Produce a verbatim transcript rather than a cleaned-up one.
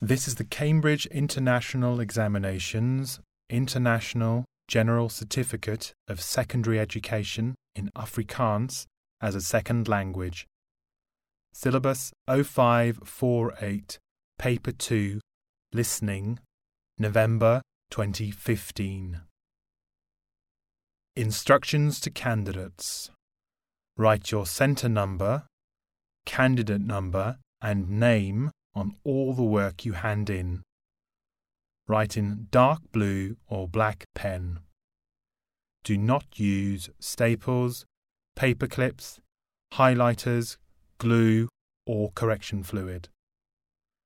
This is the Cambridge International Examinations International General Certificate of Secondary Education in Afrikaans as a Second Language. Syllabus oh five forty-eight, Paper two, Listening, November twenty fifteen. Instructions to candidates. Write your centre number, candidate number and name on all the work you hand in. Write in dark blue or black pen. Do not use staples, paper clips, highlighters, glue or correction fluid.